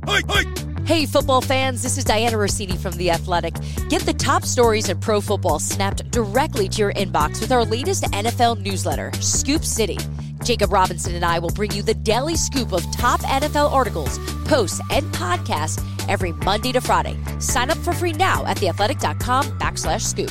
Hey, football fans, this is Diana Rossini from The Athletic. Get the top stories in pro football snapped directly to your inbox with our latest NFL newsletter, Scoop City. Jacob Robinson and I will bring you the daily scoop of top NFL articles, posts, and podcasts every Monday to Friday. Sign up for free now at theathletic.com/scoop.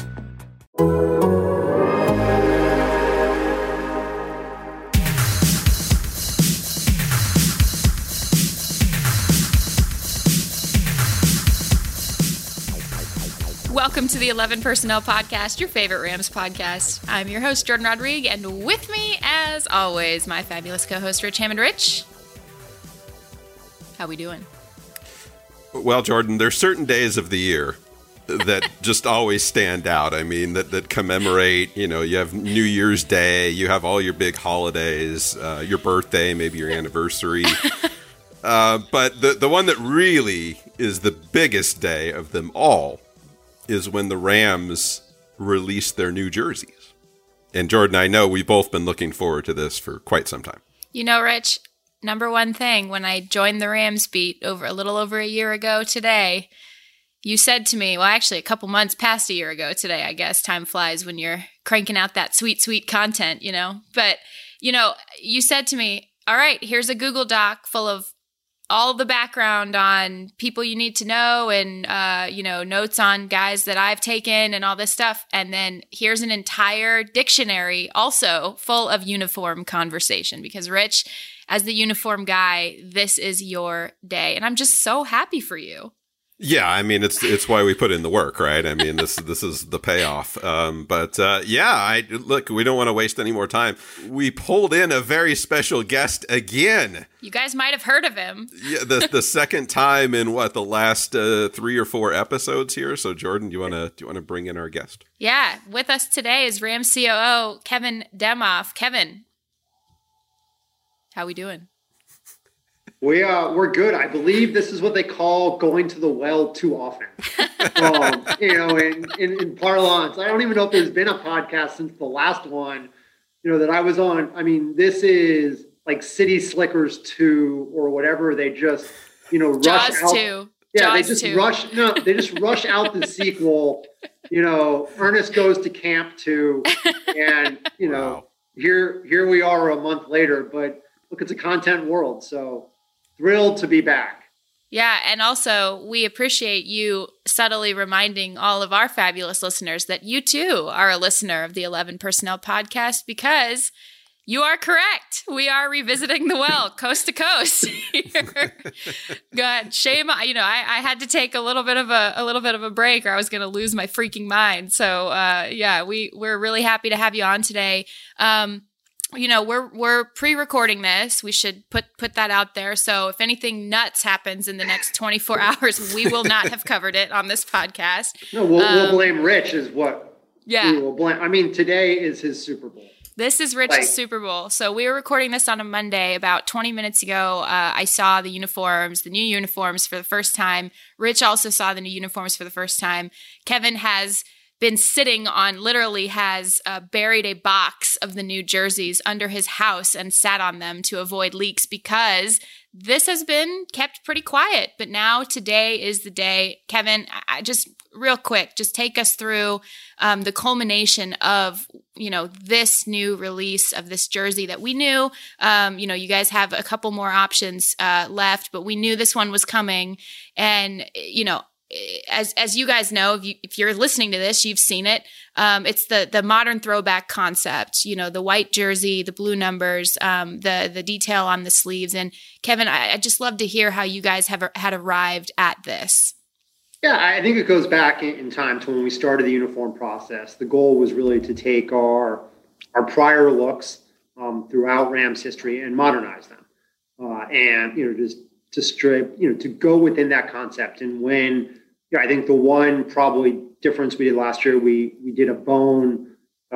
Welcome to the 11 Personnel Podcast, your favorite Rams podcast. I'm your host, Jordan Rodriguez, and with me, as always, my fabulous co-host, Rich Hammond. Rich, how we doing? Well, Jordan, there's certain days of the year that just always stand out. I mean, that commemorate, you have New Year's Day, you have all your big holidays, your birthday, maybe your anniversary. But the one that really is the biggest day of them all is when the Rams release their new jerseys. And Jordan, I know we've both been looking forward to this for quite some time. Rich, number one thing, when I joined the Rams beat a little over a year ago today, you said to me, well, actually a couple months past a year ago today, I guess. Time flies when you're cranking out that sweet, sweet content, But, you said to me, all right, here's a Google Doc full of all the background on people you need to know and, notes on guys that I've taken and all this stuff. And then here's an entire dictionary also full of uniform conversation because, Rich, as the uniform guy, this is your day. And I'm just so happy for you. Yeah, I mean, it's why we put in the work, right? I mean, this is the payoff. Look, we don't want to waste any more time. We pulled in a very special guest again. You guys might have heard of him. Yeah, the second time in the last 3 or 4 episodes here. So, Jordan, do you want to bring in our guest? Yeah, with us today is Rams COO Kevin Demoff. Kevin, how we doing? We're good. I believe this is what they call going to the well too often. In parlance, I don't even know if there's been a podcast since the last one, that I was on. I mean, this is like City Slickers 2 or whatever. They just, rush Jaws out. 2. Yeah, Jaws they just 2. rush. No, they just rush out the sequel. Ernest Goes to Camp 2, and Wow. here we are a month later. But look, it's a content world, so. Thrilled to be back. Yeah, and also we appreciate you subtly reminding all of our fabulous listeners that you too are a listener of the 11 Personnel Podcast because you are correct. We are revisiting the well coast to coast. God, shame. I had to take a little bit of a break or I was going to lose my freaking mind. So we're really happy to have you on today. We're pre-recording this. We should put that out there. So if anything nuts happens in the next 24 hours, we will not have covered it on this podcast. No, we'll blame Rich is what. Yeah. We will blame. I mean, today is his Super Bowl. This is Rich's Super Bowl. So we were recording this on a Monday. About 20 minutes ago, I saw the new uniforms for the first time. Rich also saw the new uniforms for the first time. Kevin has been sitting on, literally has buried a box of the new jerseys under his house and sat on them to avoid leaks because this has been kept pretty quiet. But now today is the day. Kevin, I just real quick, just take us through the culmination of, this new release of this jersey that we knew. You guys have a couple more options left, but we knew this one was coming. And, as you guys know, if you're listening to this, you've seen it. It's the modern throwback concept, the white jersey, the blue numbers, the detail on the sleeves. And Kevin, I just love to hear how you guys had arrived at this. Yeah, I think it goes back in time to when we started the uniform process. The goal was really to take our prior looks throughout Rams history and modernize them. Just to strip, to go within that concept. And when, I think the one probably difference we did last year, we did a bone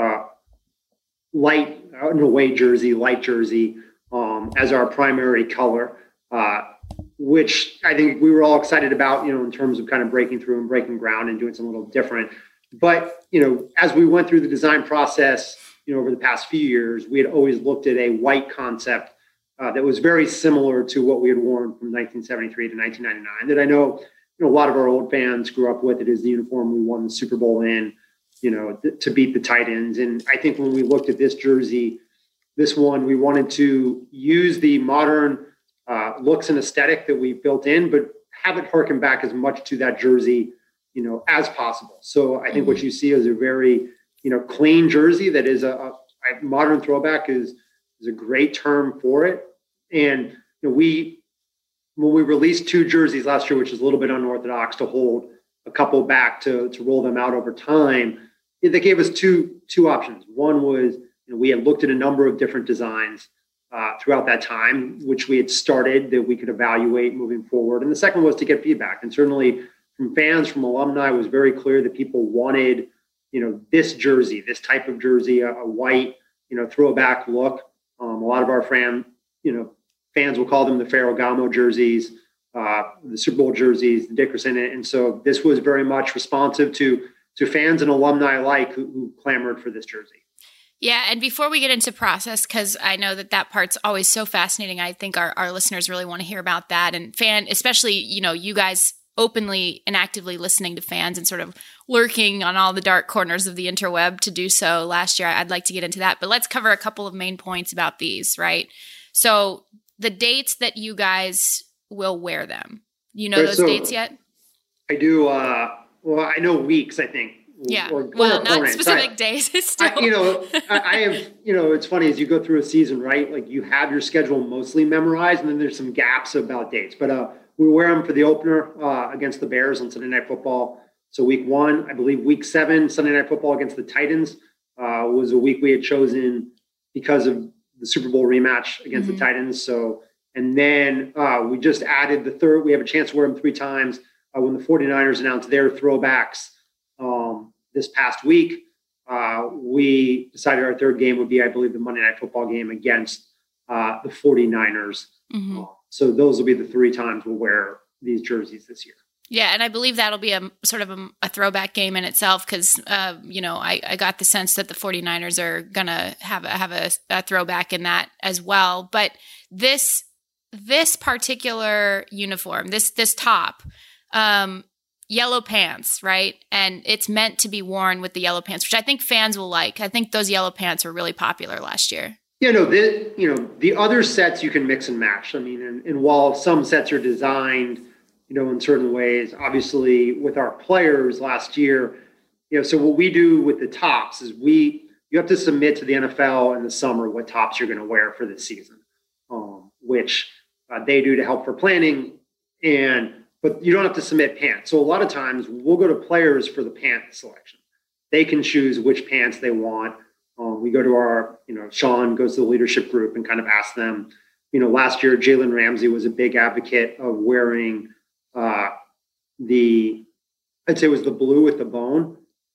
light jersey as our primary color, which I think we were all excited about, in terms of kind of breaking through and breaking ground and doing something a little different. But, as we went through the design process, over the past few years, we had always looked at a white concept that was very similar to what we had worn from 1973 to 1999. That I know, a lot of our old fans grew up with. It is the uniform we won the Super Bowl in, to beat the Titans. And I think when we looked at this jersey, this one, we wanted to use the modern looks and aesthetic that we built in, but have it harken back as much to that jersey, as possible. So I think what you see is a very, clean jersey that is a modern throwback is a great term for it. And when we released 2 jerseys last year, which is a little bit unorthodox to hold a couple back to roll them out over time, they gave us two options. One was, we had looked at a number of different designs throughout that time, which we had started that we could evaluate moving forward. And the second was to get feedback. And certainly from fans, from alumni, it was very clear that people wanted, this jersey, this type of jersey, a white, throwback look. A lot of our fans will call them the Ferragamo jerseys, the Super Bowl jerseys, the Dickerson. And so this was very much responsive to fans and alumni alike who clamored for this jersey. Yeah, and before we get into process, because I know that part's always so fascinating, I think our listeners really want to hear about that. And especially, you guys openly and actively listening to fans and sort of lurking on all the dark corners of the interweb to do so last year. I'd like to get into that, but let's cover a couple of main points about these, right? So the dates that you guys will wear them. You know those dates yet? I do. Well, I know weeks, I think. Yeah. Well, not specific days. Still. I have, it's funny as you go through a season, right? Like you have your schedule mostly memorized and then there's some gaps about dates, but we wear them for the opener against the Bears on Sunday Night Football. So week 1, I believe week 7, Sunday Night Football against the Titans was a week we had chosen because of the Super Bowl rematch against the Titans. So, and then we just added the third, we have a chance to wear them 3 times when the 49ers announced their throwbacks this past week. We decided our third game would be, I believe, the Monday Night Football game against the 49ers. So those will be the 3 times we'll wear these jerseys this year. Yeah, and I believe that'll be a sort of a throwback game in itself because, I got the sense that the 49ers are going to have a throwback in that as well. But this particular uniform, this top, yellow pants, right? And it's meant to be worn with the yellow pants, which I think fans will like. I think those yellow pants were really popular last year. The other sets you can mix and match. I mean, and while some sets are designed, in certain ways, obviously with our players last year, so what we do with the tops is you have to submit to the NFL in the summer what tops you're going to wear for the season, which they do to help for planning. But you don't have to submit pants. So a lot of times we'll go to players for the pant selection. They can choose which pants they want. We go to our, Sean goes to the leadership group and kind of asks them, last year, Jalen Ramsey was a big advocate of wearing I'd say it was the blue with the bone.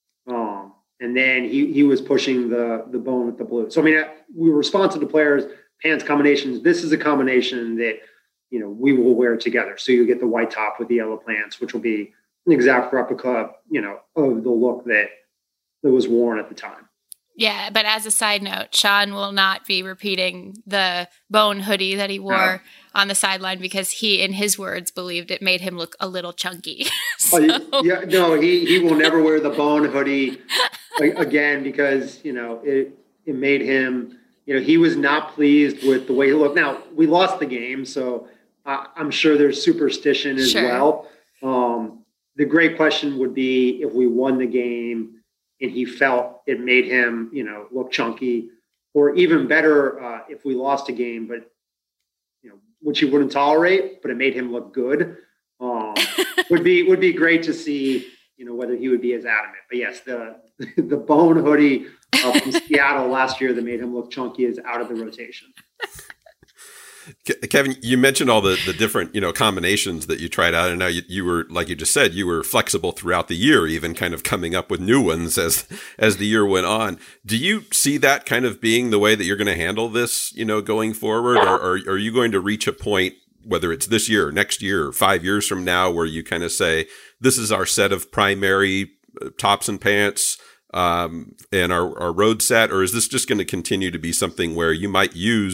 And then he was pushing the bone with the blue. So, I mean, we were responsive to players, pants combinations. This is a combination that, we will wear together. So you get the white top with the yellow pants, which will be an exact replica, of the look that was worn at the time. Yeah, but as a side note, Sean will not be repeating the bone hoodie that he wore on the sideline because he, in his words, believed it made him look a little chunky. He will never wear the bone hoodie again because, it made him, he was not pleased with the way he looked. Now, we lost the game, so I'm sure there's superstition as well. The great question would be if we won the game and he felt it made him, look chunky, or even better, if we lost a game, but, which he wouldn't tolerate, but it made him look good, would be great to see, whether he would be as adamant. But yes, the bone hoodie from Seattle last year that made him look chunky is out of the rotation. Kevin, you mentioned all the different, combinations that you tried out. And now you were, like you just said, you were flexible throughout the year, even kind of coming up with new ones as the year went on. Do you see that kind of being the way that you're going to handle this, going forward? Or are you going to reach a point, whether it's this year or next year or 5 years from now, where you kind of say, this is our set of primary tops and pants, and our road set? Or is this just going to continue to be something where you might use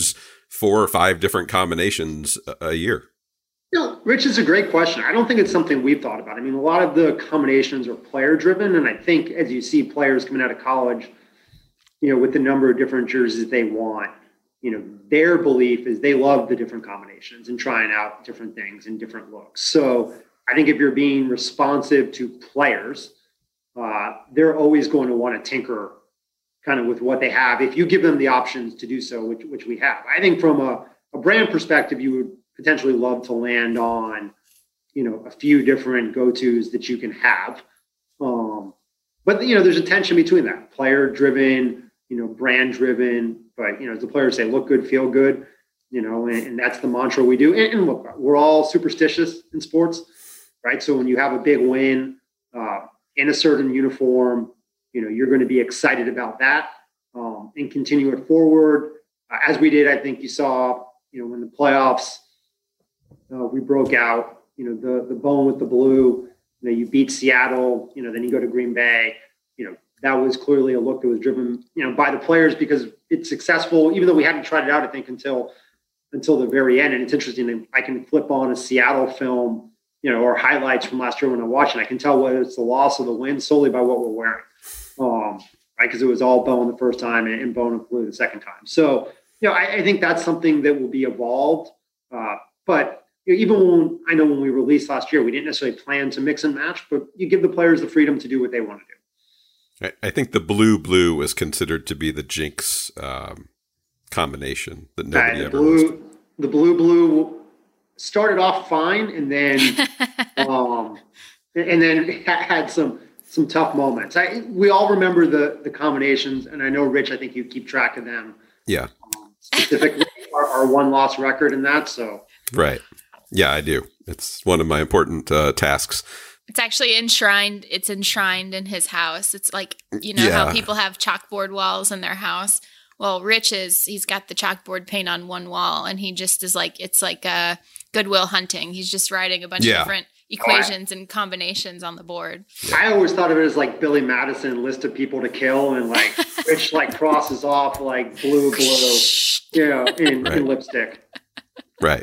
4 or 5 different combinations a year? Rich, is a great question. I don't think it's something we've thought about. I mean, a lot of the combinations are player driven. And I think as you see players coming out of college, with the number of different jerseys they want, their belief is they love the different combinations and trying out different things and different looks. So I think if you're being responsive to players, they're always going to want to tinker kind of with what they have if you give them the options to do so, which we have. I think from a brand perspective, you would potentially love to land on, a few different go-tos that you can have. But there's a tension between that, player driven, brand driven, but as the players say, look good, feel good, and that's the mantra we do. And look, we're all superstitious in sports, right? So when you have a big win in a certain uniform, you're going to be excited about that and continue it forward. As we did, I think you saw, when the playoffs, we broke out, the bone with the blue, you beat Seattle, then you go to Green Bay, that was clearly a look that was driven, by the players because it's successful, even though we hadn't tried it out, I think, until the very end. And it's interesting. I can flip on a Seattle film, or highlights from last year when I'm watching. I can tell whether it's the loss or the win solely by what we're wearing. Right. Because it was all bone the first time and bone and blue the second time. So, I think that's something that will be evolved. But even when we released last year, we didn't necessarily plan to mix and match, but you give the players the freedom to do what they want to do. I think the blue was considered to be the jinx combination that nobody ever used. The blue started off fine, and then had some tough moments. We all remember the combinations, and I know, Rich, I think you keep track of them. Yeah. Specifically, our 1-loss record in that. So right. Yeah, I do. It's one of my important tasks. It's actually enshrined. It's enshrined in his house. It's like, how people have chalkboard walls in their house. Well, Rich he's got the chalkboard paint on one wall, and he just is like, it's like a Goodwill Hunting. He's just writing a bunch of different equations and combinations on the board. Yeah. I always thought of it as like Billy Madison list of people to kill, and like Rich crosses off like blue, in lipstick. Right.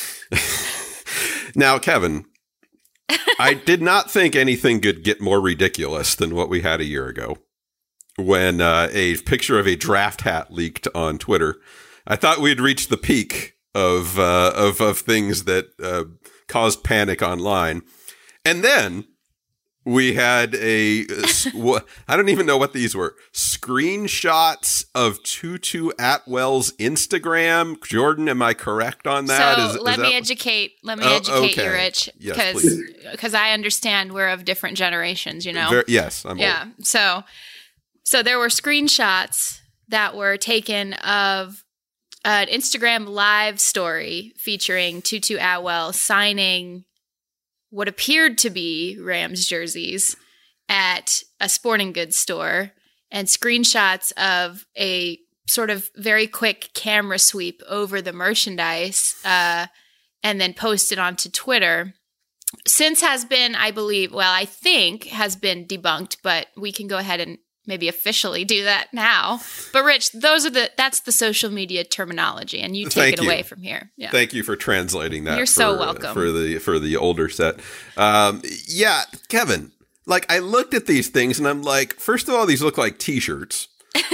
Now, Kevin, I did not think anything could get more ridiculous than what we had a year ago when a picture of a draft hat leaked on Twitter. I thought we'd reached the peak of things that caused panic online. And then we had I don't even know what these were, screenshots of Tutu Atwell's Instagram. Jordan, am I correct on that? So let me educate you, Rich, because I understand we're of different generations, Yes, I'm old. So there were screenshots that were taken of an Instagram live story featuring Tutu Atwell signing what appeared to be Rams jerseys at a sporting goods store, and screenshots of a sort of very quick camera sweep over the merchandise and then posted onto Twitter. Since has been, I think has been debunked, but we can go ahead and maybe officially do that now. But Rich, that's the social media terminology, and you take it away from here. Yeah. Thank you for translating that. You're so welcome. For the older set. Kevin, I looked at these things and I'm like, first of all, these look like t-shirts.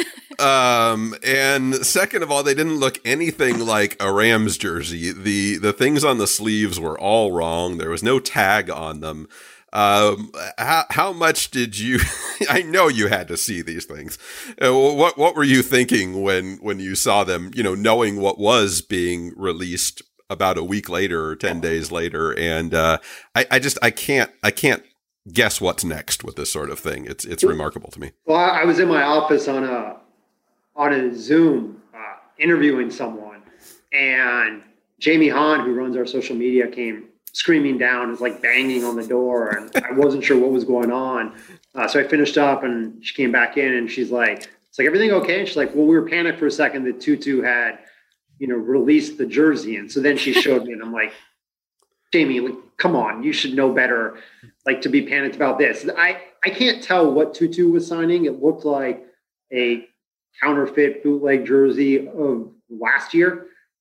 And second of all, they didn't look anything like a Rams jersey. The things on the sleeves were all wrong. There was no tag on them. How much did you, I know you had to see these things. What were you thinking when you saw them, knowing what was being released about a week later or 10 days later? And, I can't guess what's next with this sort of thing. It's remarkable to me. Well, I was in my office on a Zoom, interviewing someone, and Jamie Hahn, who runs our social media, came screaming down, was banging on the door, and I wasn't sure what was going on. So I finished up, and she came back in, and she's like, "It's everything okay?" And she's like, "Well, we were panicked for a second that Tutu had, released the jersey." And so then she showed me, and I'm like, "Jamie, come on, you should know better, to be panicked about this." I can't tell what Tutu was signing. It looked like a counterfeit bootleg jersey of last year.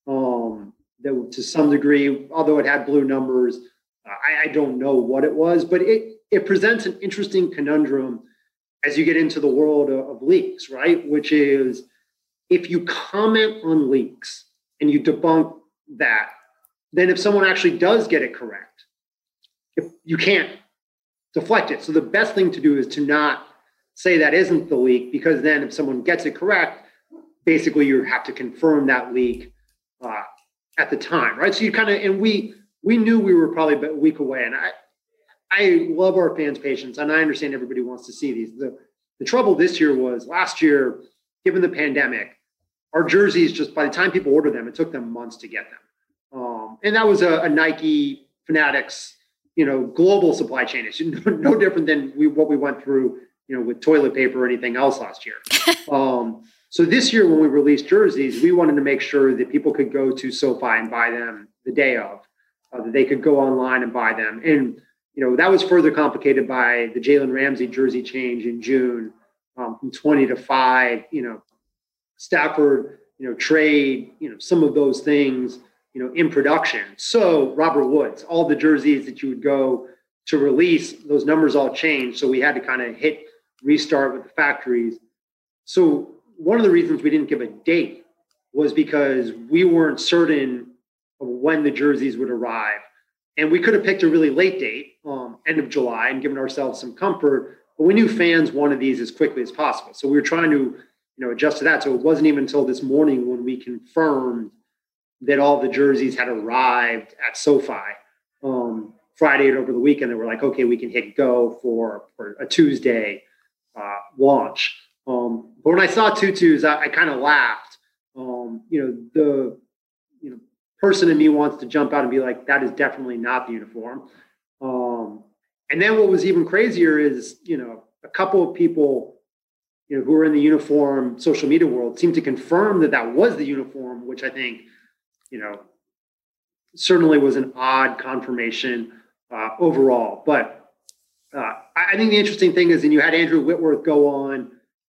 that to some degree, although it had blue numbers, I don't know what it was, but it presents an interesting conundrum as you get into the world of leaks, right? Which is, if you comment on leaks and you debunk that, then if someone actually does get it correct, you can't deflect it. So the best thing to do is to not say that isn't the leak, because then if someone gets it correct, basically you have to confirm that leak at the time, right? So you kind of, and we knew we were probably a week away, and I love our fans' patience, and I understand everybody wants to see these. The trouble this year was, last year, given the pandemic, our jerseys, just by the time people ordered them, it took them months to get them. And that was a Nike, Fanatics, global supply chain issue, no different than what we went through, with toilet paper or anything else last year. So this year, when we released jerseys, we wanted to make sure that people could go to SoFi and buy them the day of, that they could go online and buy them. And, that was further complicated by the Jalen Ramsey jersey change in June, from 20 to 5, Stafford, trade, some of those things, in production. So Robert Woods, all the jerseys that you would go to release, those numbers all changed. So we had to kind of restart with the factories. So one of the reasons we didn't give a date was because we weren't certain of when the jerseys would arrive. And we could have picked a really late date, end of July, and given ourselves some comfort, but we knew fans wanted these as quickly as possible. So we were trying to, adjust to that. So it wasn't even until this morning when we confirmed that all the jerseys had arrived at SoFi Friday and over the weekend. They were like, okay, we can hit go for a Tuesday launch. But when I saw tutus, I kind of laughed. The person in me wants to jump out and be like, that is definitely not the uniform. And then what was even crazier is, a couple of people, who were in the uniform social media world seemed to confirm that was the uniform, which I think, certainly was an odd confirmation overall. But I think the interesting thing is, and you had Andrew Whitworth go on,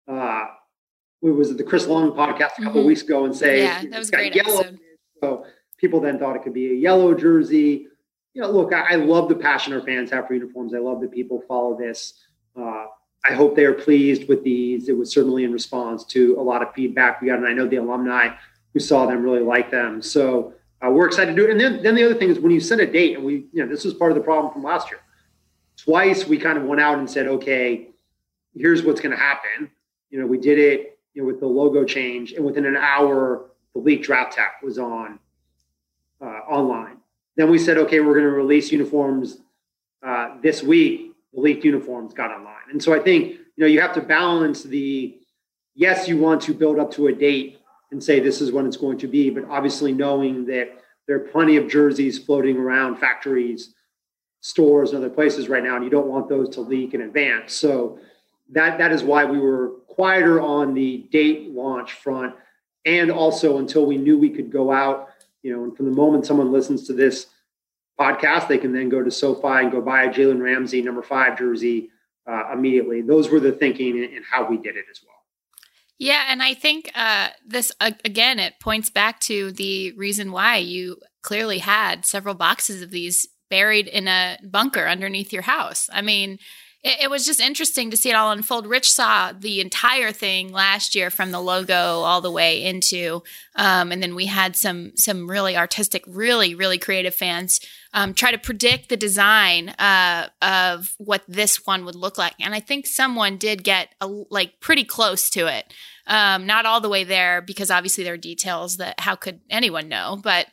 what was it, the Chris Long podcast a couple of weeks ago, and say, yeah, that was a great episode. So people then thought it could be a yellow jersey. Look, I love the passion our fans have for uniforms. I love that people follow this. I hope they are pleased with these. It was certainly in response to a lot of feedback we got, and I know the alumni who saw them really like them. So we're excited to do it. And then the other thing is, when you set a date, and this was part of the problem from last year. Twice we kind of went out and said, okay, here's what's going to happen. We did it, with the logo change, and within an hour, the leaked draft tech was on online. Then we said, okay, we're going to release uniforms this week. The leaked uniforms got online. And so I think, you have to balance yes, you want to build up to a date and say this is when it's going to be, but obviously knowing that there are plenty of jerseys floating around factories, stores, and other places right now, and you don't want those to leak in advance. So that is why we were quieter on the date launch front, and also until we knew we could go out, and from the moment someone listens to this podcast, they can then go to SoFi and go buy a Jalen Ramsey number 5 jersey immediately. Those were the thinking and how we did it as well. Yeah, and I think this, again, it points back to the reason why you clearly had several boxes of these buried in a bunker underneath your house. I mean, it was just interesting to see it all unfold. Rich saw the entire thing last year from the logo all the way into, and then we had some really artistic, really, really creative fans try to predict the design of what this one would look like. And I think someone did get pretty close to it. Not all the way there, because obviously there are details that how could anyone know, but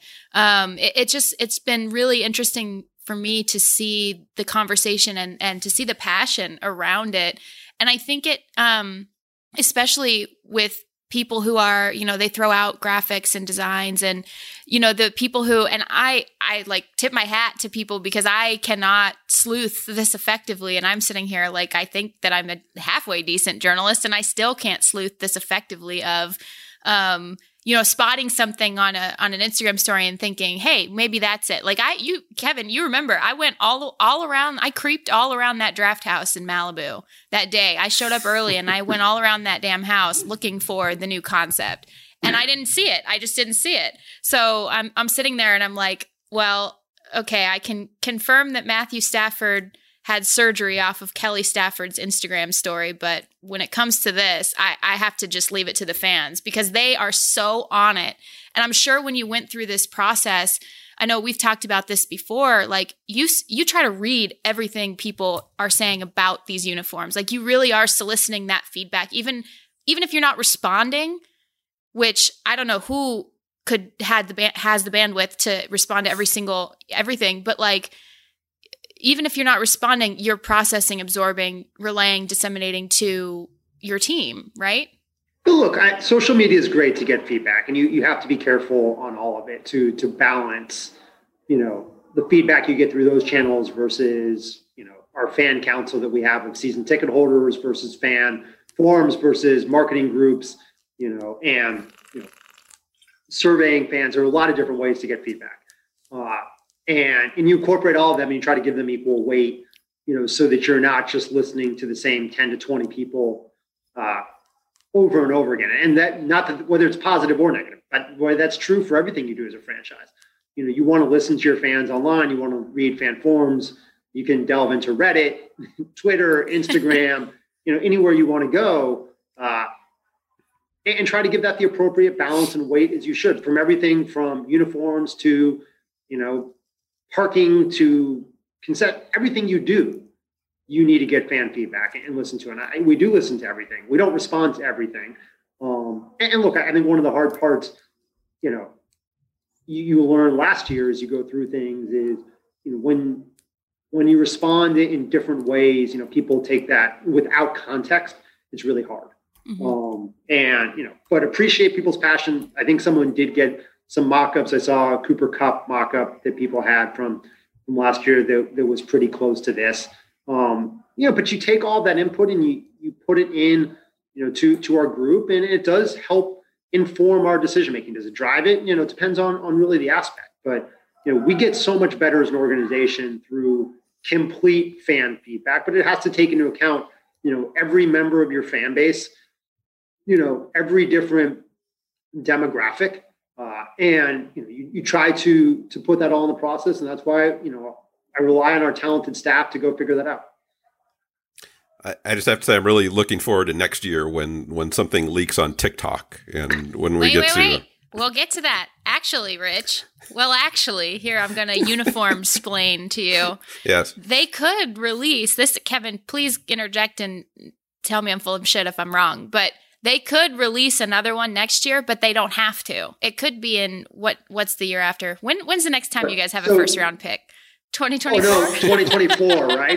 it's been really interesting for me to see the conversation and to see the passion around it. And I think it, especially with people who are, they throw out graphics and designs, and, the people who, and I tip my hat to people, because I cannot sleuth this effectively. And I'm sitting here I think that I'm a halfway decent journalist, and I still can't sleuth this effectively of, spotting something on an Instagram story and thinking, hey, maybe that's it. Kevin, you remember, I went all around, I creeped all around that draft house in Malibu that day. I showed up early and I went all around that damn house looking for the new concept. And I didn't see it. I just didn't see it. So I'm sitting there and I'm like, well, okay, I can confirm that Matthew Stafford had surgery off of Kelly Stafford's Instagram story. But when it comes to this, I have to just leave it to the fans because they are so on it. And I'm sure when you went through this process, I know we've talked about this before, like you try to read everything people are saying about these uniforms. Like you really are soliciting that feedback, even if you're not responding, which I don't know who has the bandwidth to respond to everything. But like, even if you're not responding, you're processing, absorbing, relaying, disseminating to your team, right? Look, social media is great to get feedback, and you have to be careful on all of it to balance, the feedback you get through those channels versus, our fan council that we have of season ticket holders versus fan forums versus marketing groups, and surveying fans. There are a lot of different ways to get feedback, and you incorporate all of them and you try to give them equal weight, so that you're not just listening to the same 10 to 20 people over and over again. And that, not that whether it's positive or negative, but boy, that's true for everything you do as a franchise. You want to listen to your fans online. You want to read fan forums. You can delve into Reddit, Twitter, Instagram, anywhere you want to go, and try to give that the appropriate balance and weight as you should, from everything from uniforms to, parking to consent, everything you do. You need to get fan feedback and listen to it. And we do listen to everything. We don't respond to everything. And look, I think one of the hard parts, you learn last year as you go through things is, when you respond in different ways, people take that without context. It's really hard. Mm-hmm. But appreciate people's passion. I think someone did get some mock-ups. I saw a Cooper Kupp mock-up that people had from last year that was pretty close to this. But you take all that input and you put it in, to our group, and it does help inform our decision making. Does it drive it? It depends on really the aspect. But we get so much better as an organization through complete fan feedback. But it has to take into account, every member of your fan base, every different demographic, and you try to put that all in the process, and that's why I rely on our talented staff to go figure that out. I just have to say I'm really looking forward to next year when something leaks on TikTok and when we get to. We'll get to that. Actually, Rich. Well, here I'm going to uniform explain to you. Yes. They could release this. Kevin, please interject and tell me I'm full of shit if I'm wrong. But they could release another one next year, but they don't have to. It could be in what's the year after? When's the next time you guys have a first round pick? 2024? Oh, no, 2024, right?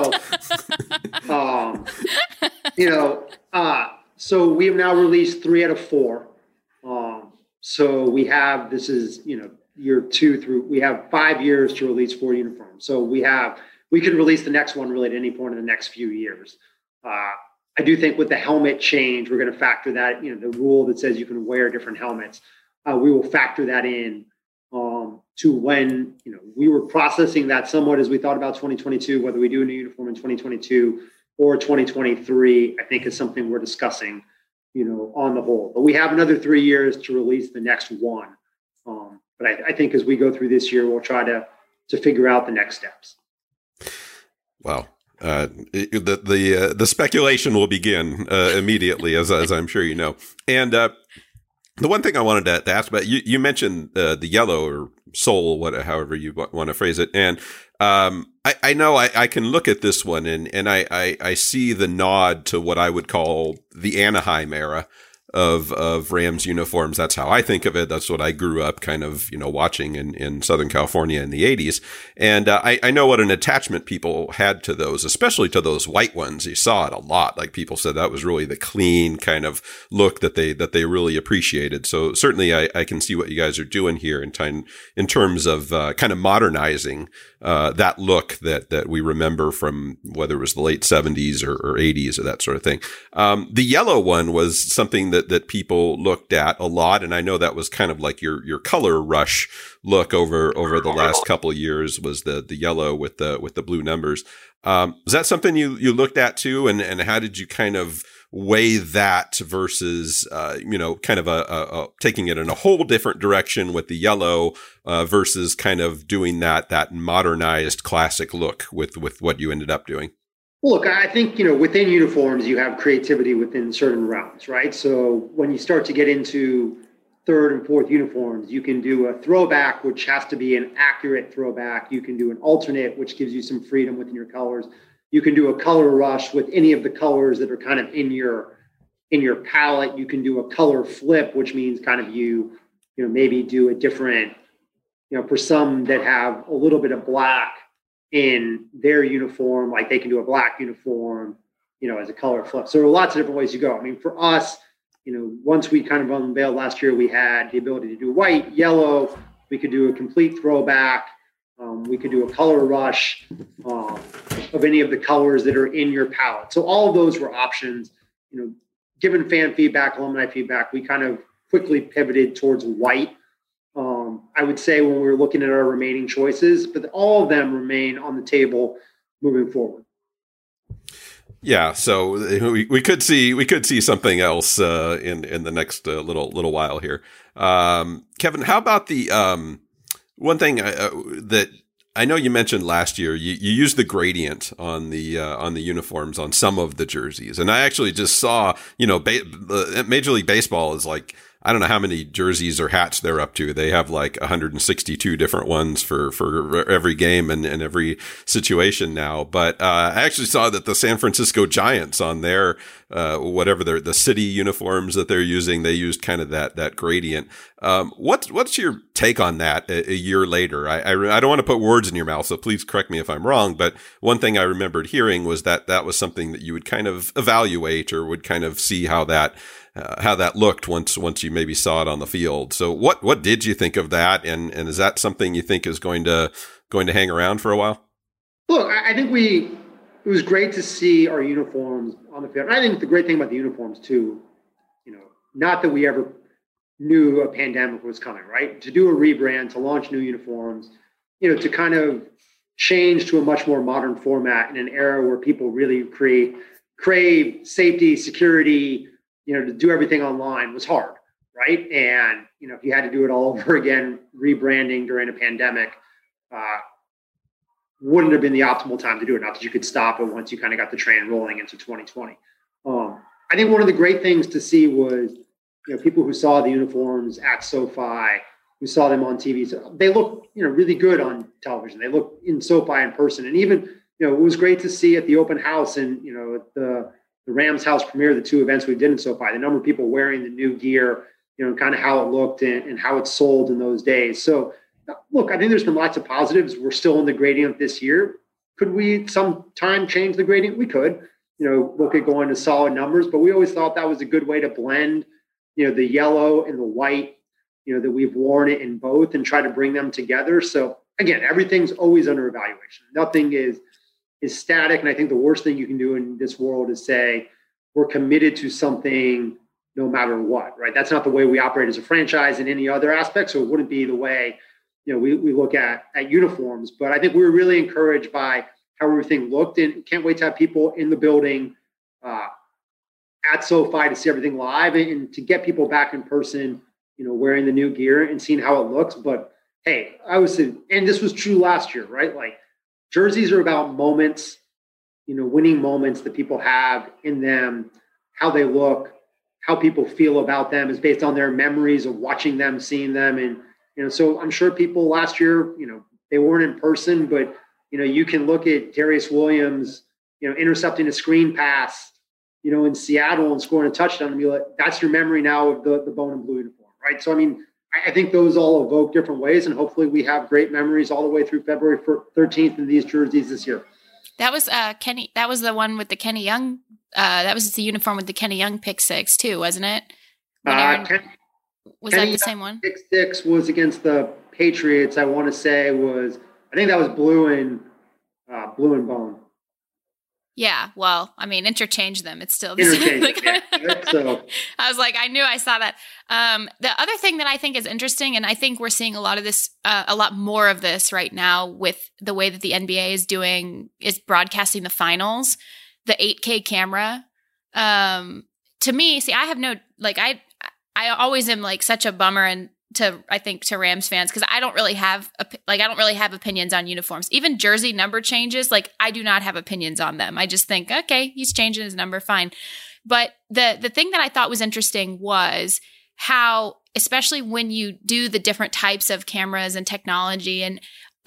So we have now released 3 out of 4. So we have, this is, year 2 through, we have 5 years to release 4 uniforms. So we could release the next one really at any point in the next few years. I do think with the helmet change, we're going to factor that, the rule that says you can wear different helmets. We will factor that in to when, we were processing that somewhat as we thought about 2022, whether we do a new uniform in 2022 or 2023, I think is something we're discussing, on the whole. But we have another 3 years to release the next one. But I think as we go through this year, we'll try to figure out the next steps. Well, the speculation will begin immediately, as I'm sure you know. And the one thing I wanted to ask about, you mentioned the yellow or soul, however you want to phrase it, and I know I can look at this one and I see the nod to what I would call the Anaheim era of Rams uniforms. That's how I think of it. That's what I grew up kind of, watching in Southern California in the 80s. And I know what an attachment people had to those, especially to those white ones. You saw it a lot. Like people said that was really the clean kind of look that they really appreciated. So certainly I can see what you guys are doing here in terms of kind of modernizing that look that we remember from whether it was the late 70s or 80s or that sort of thing. The yellow one was something that people looked at a lot, and I know that was kind of like your color rush look over the last couple of years was the yellow with the blue numbers. Was that something you looked at too, and how did you kind of weigh that versus, kind of a taking it in a whole different direction with the yellow, versus kind of doing that modernized classic look with what you ended up doing? Well, look, I think, within uniforms, you have creativity within certain realms, right? So when you start to get into third and fourth uniforms, you can do a throwback, which has to be an accurate throwback. You can do an alternate, which gives you some freedom within your colors. You can do a color rush with any of the colors that are kind of in your palette. You can do a color flip, which means kind of maybe do a different, for some that have a little bit of black in their uniform, like they can do a black uniform, as a color flip. So there are lots of different ways you go. I mean, for us, once we kind of unveiled last year, we had the ability to do white, yellow. We could do a complete throwback. We could do a color rush of any of the colors that are in your palette. So all of those were options. Given fan feedback, alumni feedback, we kind of quickly pivoted towards white. I would say when we were looking at our remaining choices, but all of them remain on the table moving forward. Yeah, so we could see something else in the next little while here. Kevin, how about the one thing that I know you mentioned last year? You used the gradient on the uniforms on some of the jerseys, and I actually just saw Major League Baseball is like, I don't know how many jerseys or hats they're up to. They have like 162 different ones for every game and every situation now. But I actually saw that the San Francisco Giants on their the city uniforms that they're using, they used kind of that gradient. What's your take on that a year later? I don't want to put words in your mouth, so please correct me if I'm wrong. But one thing I remembered hearing was that was something that you would kind of evaluate or would kind of see how that looked once you maybe saw it on the field. So what did you think of that? And is that something you think is going to hang around for a while? Look, I think it was great to see our uniforms on the field. And I think the great thing about the uniforms too, not that we ever knew a pandemic was coming, right? To do a rebrand, to launch new uniforms, to kind of change to a much more modern format in an era where people really crave safety, security, to do everything online was hard, right? And, if you had to do it all over again, rebranding during a pandemic wouldn't have been the optimal time to do it. Not that you could stop it once you kind of got the train rolling into 2020. I think one of the great things to see was, people who saw the uniforms at SoFi, who saw them on TV, so they look, really good on television. They look in SoFi in person. And even, it was great to see at the open house and, at the Rams house premiere, the two events we did in SoFi, the number of people wearing the new gear, kind of how it looked and how it sold in those days. So look, I think there's been lots of positives. We're still in the gradient this year. Could we sometime change the gradient? We could, look at going to solid numbers, but we always thought that was a good way to blend, the yellow and the white, that we've worn it in both and try to bring them together. So again, everything's always under evaluation. Nothing is static. And I think the worst thing you can do in this world is say, we're committed to something no matter what, right? That's not the way we operate as a franchise in any other aspect. So it wouldn't be the way, we look at uniforms. But I think we were really encouraged by how everything looked and can't wait to have people in the building at SoFi to see everything live and to get people back in person, wearing the new gear and seeing how it looks. But hey, and this was true last year, right? Like, jerseys are about moments, winning moments that people have in them, how they look, how people feel about them is based on their memories of watching them, seeing them. And, so I'm sure people last year, they weren't in person, but, you can look at Darius Williams, intercepting a screen pass, in Seattle and scoring a touchdown and be like, that's your memory now of the bone and blue uniform, right? So, I think those all evoke different ways, and hopefully we have great memories all the way through February 13th in these jerseys this year. That was Kenny. That was the one with the Kenny Young. That was the uniform with the Kenny Young pick six too, wasn't it? Was Kenny that the same one? Pick six was against the Patriots. I want to say I think that was blue and bone. Yeah, well, interchange them. It's still the same. So. I was like, I knew I saw that. The other thing that I think is interesting, and I think we're seeing a lot more of this right now with the way that the NBA is broadcasting the finals, the 8K camera To me, see, I have no, like, I always am like such a bummer and to Rams fans, because I don't really have opinions on uniforms. Even jersey number changes, like I do not have opinions on them. I just think, okay, he's changing his number, fine. But the thing that I thought was interesting was how, especially when you do the different types of cameras and technology, and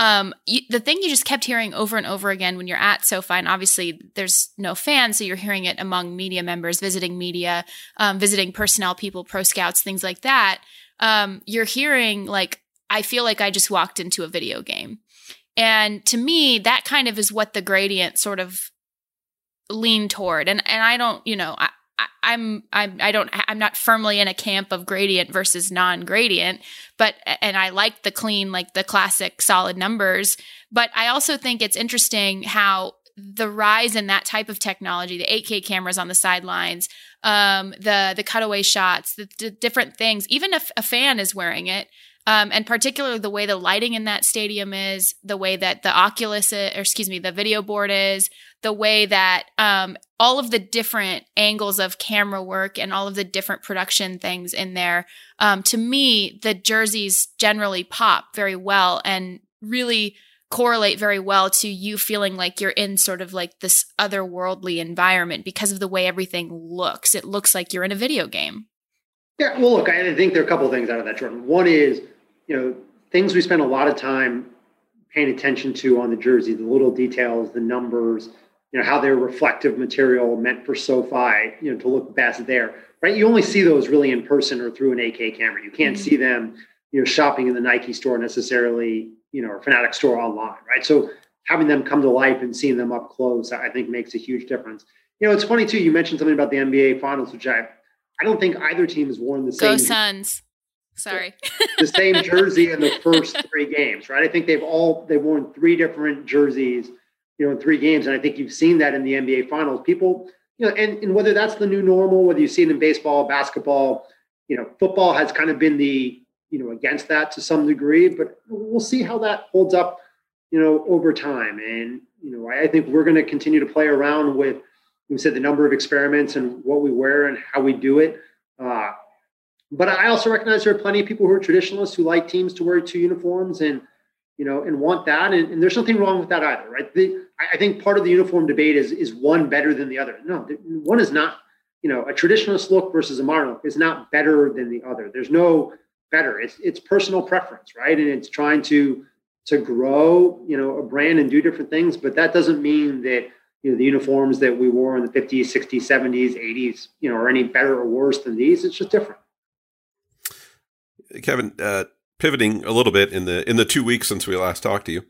the thing you just kept hearing over and over again when you're at SoFi, and obviously there's no fans, so you're hearing it among media members, visiting media, visiting personnel people, pro scouts, things like that. You're hearing like, I feel like I just walked into a video game. And to me, that kind of is what the gradient sort of leaned toward. And I don't, I'm not firmly in a camp of gradient versus non-gradient, and I like the clean, like the classic solid numbers. But I also think it's interesting how the rise in that type of technology, the 8K cameras on the sidelines, the cutaway shots, the different things, even if a fan is wearing it, and particularly the way the lighting in that stadium is, the way that the video board is, the way that all of the different angles of camera work and all of the different production things in there, to me, the jerseys generally pop very well and really correlate very well to you feeling like you're in sort of like this otherworldly environment because of the way everything looks. It looks like you're in a video game. Yeah, well, look, I think there are a couple of things out of that, Jordan. One is, things we spend a lot of time paying attention to on the jersey, the little details, the numbers, how they're reflective material meant for SoFi, to look best there, right? You only see those really in person or through an 8K camera. You can't see them, shopping in the Nike store necessarily, or Fanatic store online, right? So having them come to life and seeing them up close, I think makes a huge difference. It's funny too, you mentioned something about the NBA Finals, which I don't think either team has worn the same. Go Suns. Sorry. The same jersey in the first three games, right? I think they've worn three different jerseys, in three games. And I think you've seen that in the NBA Finals. People, and whether that's the new normal, whether you see it in baseball, basketball, football has kind of been the, against that to some degree, but we'll see how that holds up, over time. And, I think we're going to continue to play around with, we said, the number of experiments and what we wear and how we do it. But I also recognize there are plenty of people who are traditionalists who like teams to wear two uniforms and want that. And there's nothing wrong with that either, right? I think part of the uniform debate is one better than the other. No, one is not, a traditionalist look versus a modern look is not better than the other. There's no better. It's personal preference, right? And it's trying to grow, a brand and do different things. But that doesn't mean that, the uniforms that we wore in the 50s, 60s, 70s, 80s, are any better or worse than these. It's just different. Kevin, pivoting a little bit in the 2 weeks since we last talked to you,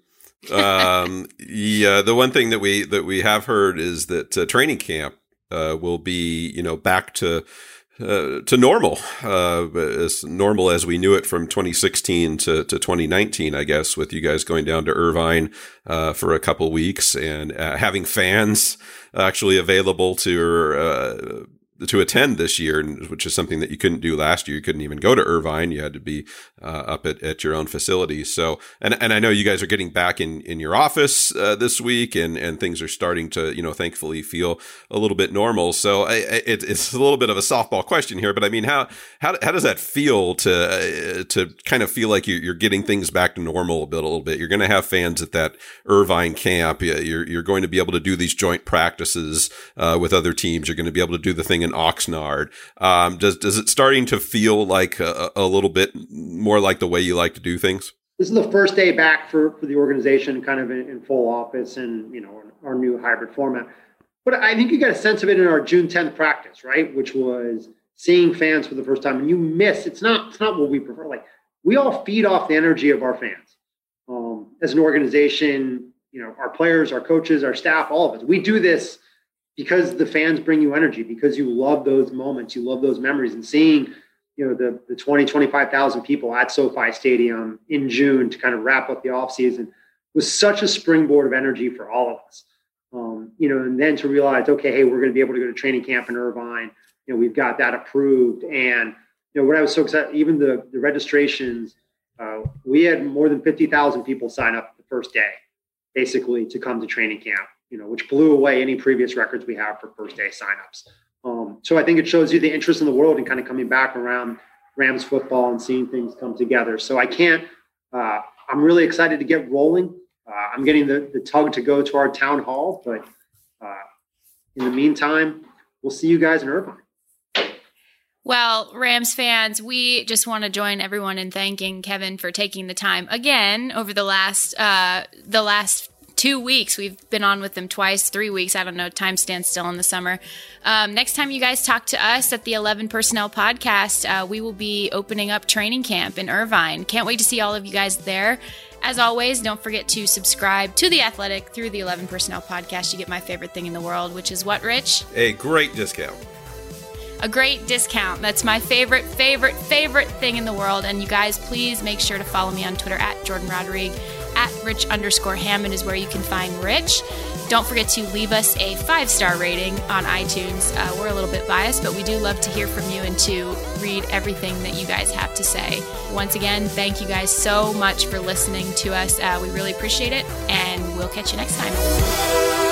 the one thing that we have heard is that training camp will be back to normal, as normal as we knew it from 2016 to 2019, I guess, with you guys going down to Irvine for a couple weeks and having fans actually available to attend this year, which is something that you couldn't do last year. You couldn't even go to Irvine. You had to be up at your own facility. So, and I know you guys are getting back in your office this week, and things are starting to, thankfully feel a little bit normal. So it's a little bit of a softball question here, but I mean, how does that feel to kind of feel like you're getting things back to normal a little bit? You're going to have fans at that Irvine camp. You're going to be able to do these joint practices with other teams. You're going to be able to do the thing in Oxnard. Does it starting to feel like a little bit more like the way you like to do things? This is the first day back for the organization, kind of in full office and our new hybrid format. But I think you got a sense of it in our June 10th practice, right? Which was seeing fans for the first time, and you miss. It's not what we prefer. Like, we all feed off the energy of our fans. As an organization, our players, our coaches, our staff, all of us. We do this because the fans bring you energy, because you love those moments, you love those memories, and seeing, the 20, 25,000 people at SoFi Stadium in June to kind of wrap up the off season was such a springboard of energy for all of us. And then to realize, okay, hey, we're going to be able to go to training camp in Irvine. We've got that approved. And, what I was so excited, even the registrations, we had more than 50,000 people sign up the first day, basically, to come to training camp, which blew away any previous records we have for first day signups. So I think it shows you the interest in the world and kind of coming back around Rams football and seeing things come together. So I'm really excited to get rolling. I'm getting the tug to go to our town hall, but in the meantime, we'll see you guys in Irvine. Well, Rams fans, we just want to join everyone in thanking Kevin for taking the time again over the last 2 weeks. We've been on with them twice, 3 weeks. I don't know. Time stands still in the summer. Next time you guys talk to us at the 11 Personnel Podcast, we will be opening up training camp in Irvine. Can't wait to see all of you guys there. As always, don't forget to subscribe to The Athletic through the 11 Personnel Podcast. You get my favorite thing in the world, which is what, Rich? A great discount. A great discount. That's my favorite thing in the world. And you guys, please make sure to follow me on Twitter at Jordan Rodrigue. At Rich_Hammond is where you can find Rich. Don't forget to leave us a 5-star rating on iTunes. We're a little bit biased, but we do love to hear from you and to read everything that you guys have to say. Once again, thank you guys so much for listening to us. We really appreciate it, and we'll catch you next time.